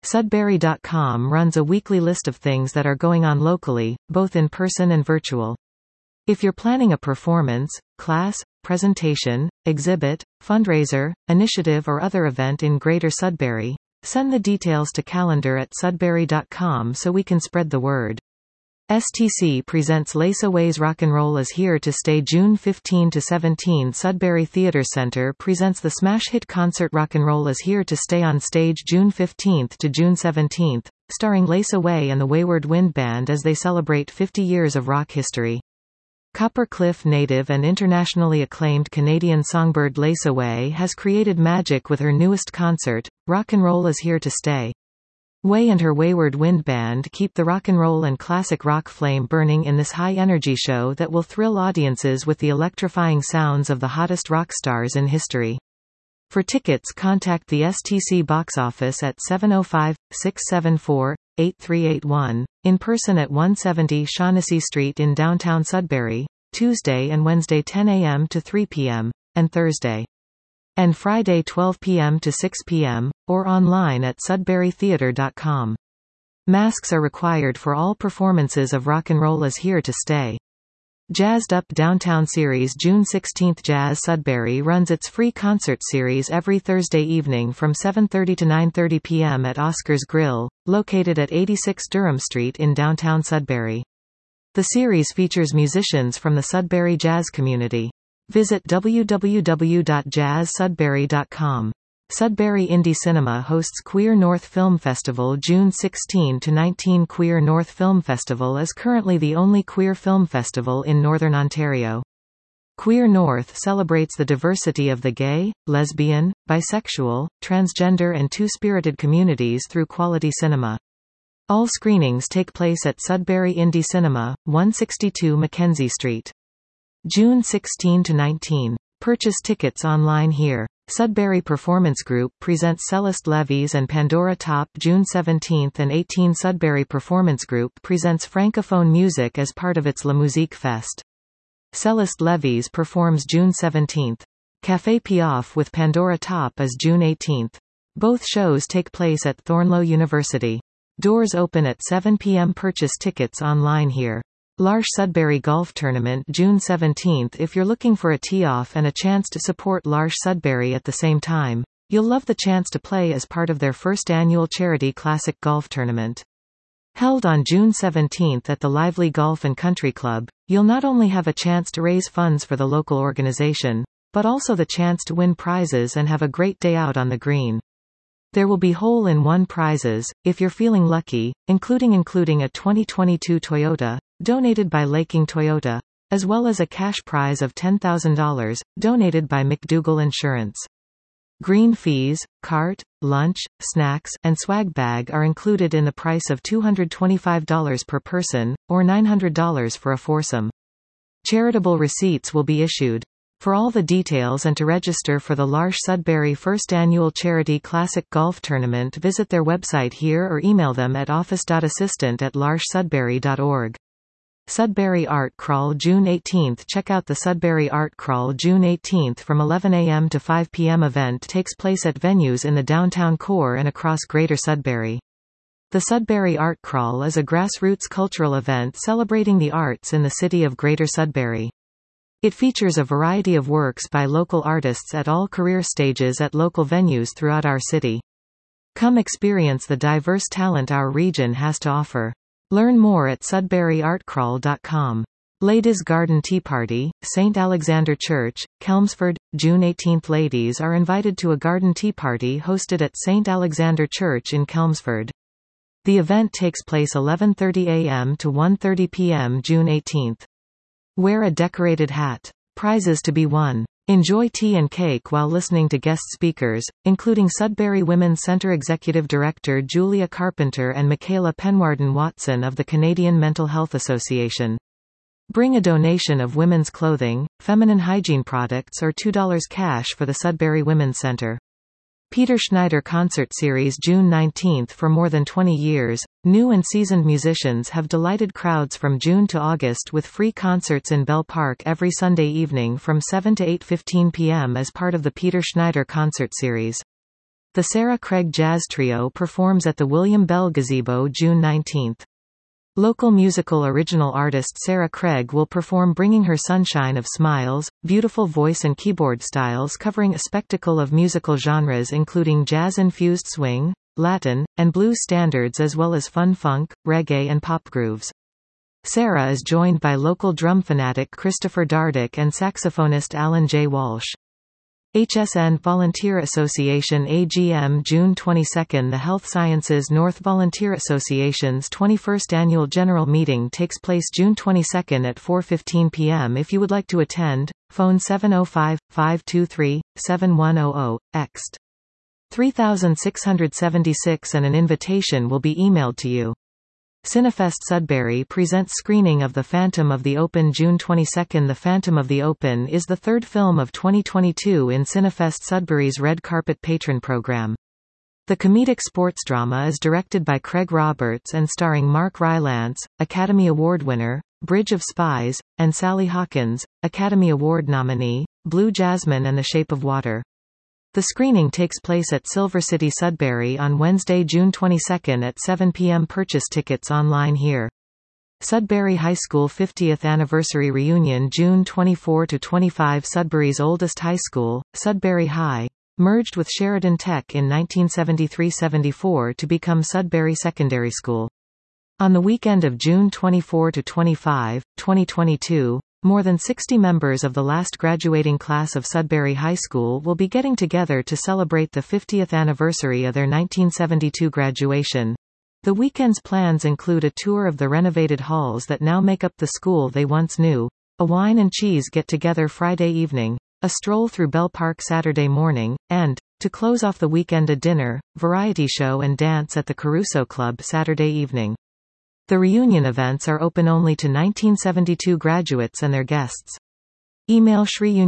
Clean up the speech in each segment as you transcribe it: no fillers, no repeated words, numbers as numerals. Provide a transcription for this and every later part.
Sudbury.com runs a weekly list of things that are going on locally, both in person and virtual. If you're planning a performance, class, presentation, exhibit, fundraiser, initiative or other event in Greater Sudbury, send the details to calendar@sudbury.com so we can spread the word. STC presents Lisa Way's Rock'n'Roll Is Here to Stay June 15 to 17. Sudbury Theatre Center presents the smash hit concert Rock'n'Roll Is Here to Stay on stage June 15 to June 17, starring Lisa Way and the Wayward Wind Band as they celebrate 50 years of rock history. Copper Cliff native and internationally acclaimed Canadian songbird Lisa Way has created magic with her newest concert, Rock'n'Roll Is Here to Stay. Way and her Wayward Wind Band keep the rock and roll and classic rock flame burning in this high-energy show that will thrill audiences with the electrifying sounds of the hottest rock stars in history. For tickets, contact the STC box office at 705-674-8381, in person at 170 Shaughnessy Street in downtown Sudbury, Tuesday and Wednesday 10 a.m. to 3 p.m., and Thursday and Friday 12 p.m. to 6 p.m., or online at sudburytheatre.com. Masks are required for all performances of Rock'n'Roll Is Here to Stay. Jazzed Up Downtown Series June 16. Jazz Sudbury runs its free concert series every Thursday evening from 7:30 to 9:30 p.m. at Oscar's Grill, located at 86 Durham Street in downtown Sudbury. The series features musicians from the Sudbury jazz community. Visit www.jazzsudbury.com. Sudbury Indie Cinema hosts Queer North Film Festival June 16 to 19. Queer North Film Festival is currently the only queer film festival in Northern Ontario. Queer North celebrates the diversity of the gay, lesbian, bisexual, transgender and two-spirited communities through quality cinema. All screenings take place at Sudbury Indie Cinema, 162 Mackenzie Street. June 16 to 19. Purchase tickets online here. Sudbury Performance Group presents Celeste Levy's and Pandora Top June 17 and 18. Sudbury Performance Group presents Francophone music as part of its La Musique Fest. Celeste Levy's performs June 17. Café Piaf with Pandora Top is June 18. Both shows take place at Thornlow University. Doors open at 7 p.m. Purchase tickets online here. L'Arche Sudbury Golf Tournament June 17. If you're looking for a tee-off and a chance to support L'Arche Sudbury at the same time, you'll love the chance to play as part of their first annual charity classic golf tournament. Held on June 17 at the Lively Golf and Country Club, you'll not only have a chance to raise funds for the local organization, but also the chance to win prizes and have a great day out on the green. There will be hole-in-one prizes, if you're feeling lucky, including a 2022 Toyota, donated by Laking Toyota, as well as a cash prize of $10,000, donated by McDougall Insurance. Green fees, cart, lunch, snacks, and swag bag are included in the price of $225 per person, or $900 for a foursome. Charitable receipts will be issued. For all the details and to register for the L'Arche Sudbury First Annual Charity Classic Golf Tournament, visit their website here or email them at office.assistant@larchesudbury.org. Sudbury Art Crawl June 18. Check out the Sudbury Art Crawl June 18 from 11 a.m. to 5 p.m. Event takes place at venues in the downtown core and across Greater Sudbury. The Sudbury Art Crawl is a grassroots cultural event celebrating the arts in the city of Greater Sudbury. It features a variety of works by local artists at all career stages at local venues throughout our city. Come experience the diverse talent our region has to offer. Learn more at sudburyartcrawl.com. Ladies' Garden Tea Party, St. Alexander Church, Chelmsford, June 18. Ladies are invited to a garden tea party hosted at St. Alexander Church in Chelmsford. The event takes place 11:30 a.m. to 1:30 p.m. June 18. Wear a decorated hat. Prizes to be won. Enjoy tea and cake while listening to guest speakers, including Sudbury Women's Centre Executive Director Julia Carpenter and Michaela Penwarden Watson of the Canadian Mental Health Association. Bring a donation of women's clothing, feminine hygiene products or $2 cash for the Sudbury Women's Centre. Peter Schneider Concert Series June 19. For more than 20 years, new and seasoned musicians have delighted crowds from June to August with free concerts in Bell Park every Sunday evening from 7 to 8:15 p.m. as part of the Peter Schneider Concert Series. The Sarah Craig Jazz Trio performs at the William Bell Gazebo June 19. Local musical original artist Sarah Craig will perform bringing her sunshine of smiles, beautiful voice and keyboard styles covering a spectacle of musical genres including jazz-infused swing, Latin, and blues standards as well as fun funk, reggae and pop grooves. Sarah is joined by local drum fanatic Christopher Dardick and saxophonist Alan J. Walsh. HSN Volunteer Association AGM June 22. The Health Sciences North Volunteer Association's 21st Annual General Meeting takes place June 22 at 4:15 p.m. If you would like to attend, phone 705-523-7100, ext. 3676 and an invitation will be emailed to you. Cinefest Sudbury presents screening of The Phantom of the Open June 22. The Phantom of the Open is the third film of 2022 in Cinefest Sudbury's Red Carpet Patron program. The comedic sports drama is directed by Craig Roberts and starring Mark Rylance, Academy Award winner, Bridge of Spies, and Sally Hawkins, Academy Award nominee, Blue Jasmine and The Shape of Water. The screening takes place at Silver City Sudbury on Wednesday, June 22 at 7 p.m. Purchase tickets online here. Sudbury High School 50th Anniversary Reunion June 24–25. Sudbury's oldest high school, Sudbury High, merged with Sheridan Tech in 1973–74 to become Sudbury Secondary School. On the weekend of June 24–25, 2022, more than 60 members of the last graduating class of Sudbury High School will be getting together to celebrate the 50th anniversary of their 1972 graduation. The weekend's plans include a tour of the renovated halls that now make up the school they once knew, a wine and cheese get-together Friday evening, a stroll through Bell Park Saturday morning, and, to close off the weekend, a dinner, variety show and dance at the Caruso Club Saturday evening. The reunion events are open only to 1972 graduates and their guests. Email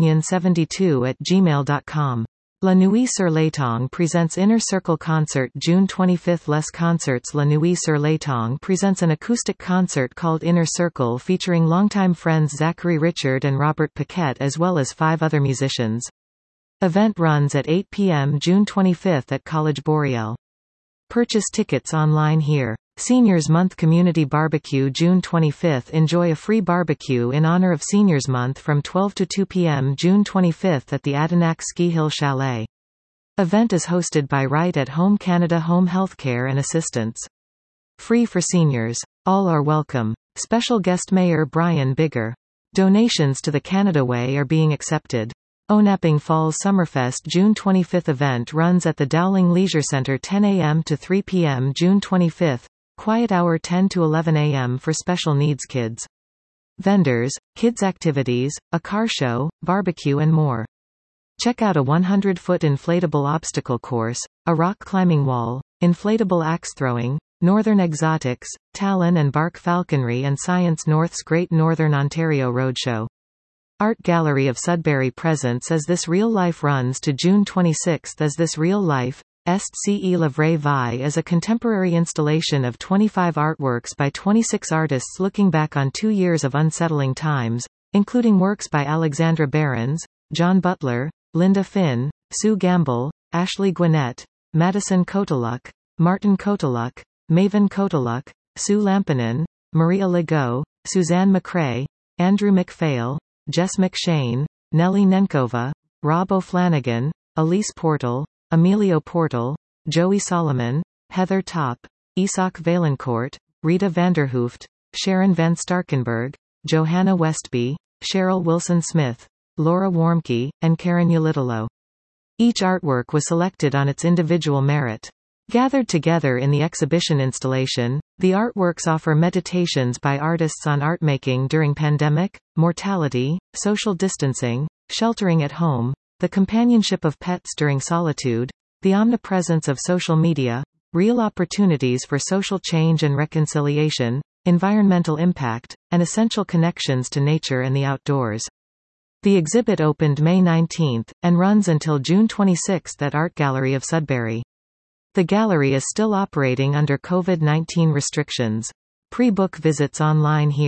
shreunion72@gmail.com. La Nuit sur l'Étang presents Inner Circle Concert June 25. Les Concerts. La Nuit sur l'Étang presents an acoustic concert called Inner Circle featuring longtime friends Zachary Richard and Robert Paquette as well as 5 other musicians. Event runs at 8 p.m. June 25 at College Boreal. Purchase tickets online here. Seniors Month Community Barbecue June 25. Enjoy a free barbecue in honor of Seniors Month from 12 to 2 p.m. June 25 at the Adinak Ski Hill Chalet. Event is hosted by Right at Home Canada Home Healthcare and Assistance. Free for seniors. All are welcome. Special guest Mayor Brian Bigger. Donations to the Canada Way are being accepted. Onapping Falls Summerfest June 25 event runs at the Dowling Leisure Centre 10 a.m. to 3 p.m. June 25. Quiet hour 10 to 11 a.m. for special needs kids. Vendors, kids activities, a car show, barbecue and more. Check out a 100-foot inflatable obstacle course, a rock climbing wall, inflatable axe throwing, Northern Exotics, Talon and Bark Falconry and Science North's Great Northern Ontario Roadshow. Art Gallery of Sudbury presents As This Real Life runs to June 26. As This Real Life, Est ce la vraie vie is a contemporary installation of 25 artworks by 26 artists looking back on 2 years of unsettling times, including works by Alexandra Behrens, John Butler, Linda Finn, Sue Gamble, Ashley Gwinnett, Madison Koteluk, Martin Koteluk, Maven Koteluk, Sue Lampinen, Maria Legault, Suzanne McCrae, Andrew McPhail, Jess McShane, Nellie Nenkova, Rob O'Flanagan, Elise Portal, Emilio Portal, Joey Solomon, Heather Top, Isak Valencourt, Rita Vanderhooft, Sharon Van Starkenberg, Johanna Westby, Cheryl Wilson-Smith, Laura Warmke, and Karen Ulitalo. Each artwork was selected on its individual merit. Gathered together in the exhibition installation, the artworks offer meditations by artists on artmaking during pandemic, mortality, social distancing, sheltering at home, the companionship of pets during solitude, the omnipresence of social media, real opportunities for social change and reconciliation, environmental impact, and essential connections to nature and the outdoors. The exhibit opened May 19, and runs until June 26 at Art Gallery of Sudbury. The gallery is still operating under COVID-19 restrictions. Pre-book visits online here.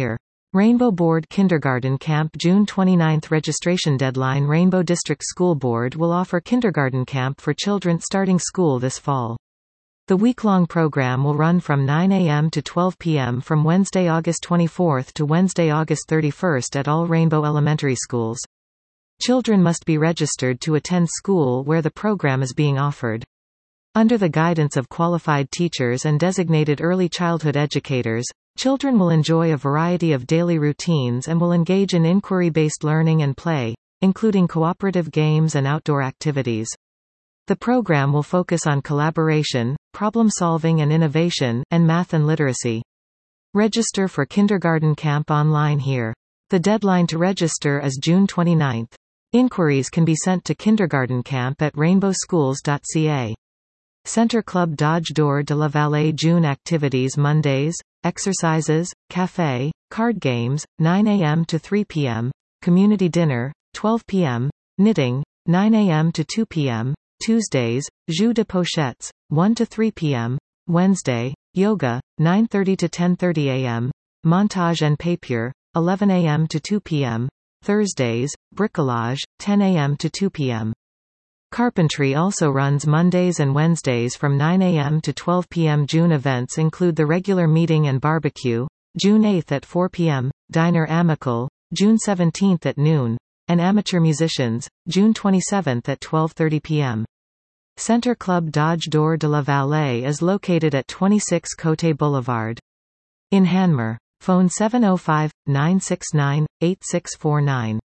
Rainbow Board Kindergarten Camp June 29 registration deadline. Rainbow District School Board will offer kindergarten camp for children starting school this fall. The week-long program will run from 9 a.m. to 12 p.m. from Wednesday, August 24 to Wednesday, August 31 at all Rainbow elementary schools. Children must be registered to attend school where the program is being offered. Under the guidance of qualified teachers and designated early childhood educators, children will enjoy a variety of daily routines and will engage in inquiry-based learning and play, including cooperative games and outdoor activities. The program will focus on collaboration, problem-solving and innovation, and math and literacy. Register for kindergarten camp online here. The deadline to register is June 29. Inquiries can be sent to kindergartencamp@rainbowschools.ca. Center Club Dodge Door de la Vallée. June activities. Mondays, exercises, café, card games, 9 a.m. to 3 p.m., community dinner, 12 p.m., knitting, 9 a.m. to 2 p.m., Tuesdays, jeux de pochettes, 1 to 3 p.m., Wednesday, yoga, 9:30 to 10:30 a.m., montage and papier, 11 a.m. to 2 p.m., Thursdays, bricolage, 10 a.m. to 2 p.m. Carpentry also runs Mondays and Wednesdays from 9 a.m. to 12 p.m. June events include the regular meeting and barbecue, June 8 at 4 p.m., Diner Amical, June 17 at noon, and amateur musicians, June 27 at 12:30 p.m. Center Club Dodge Door de la Vallée is located at 26 Côté Boulevard in Hanmer. Phone 705-969-8649.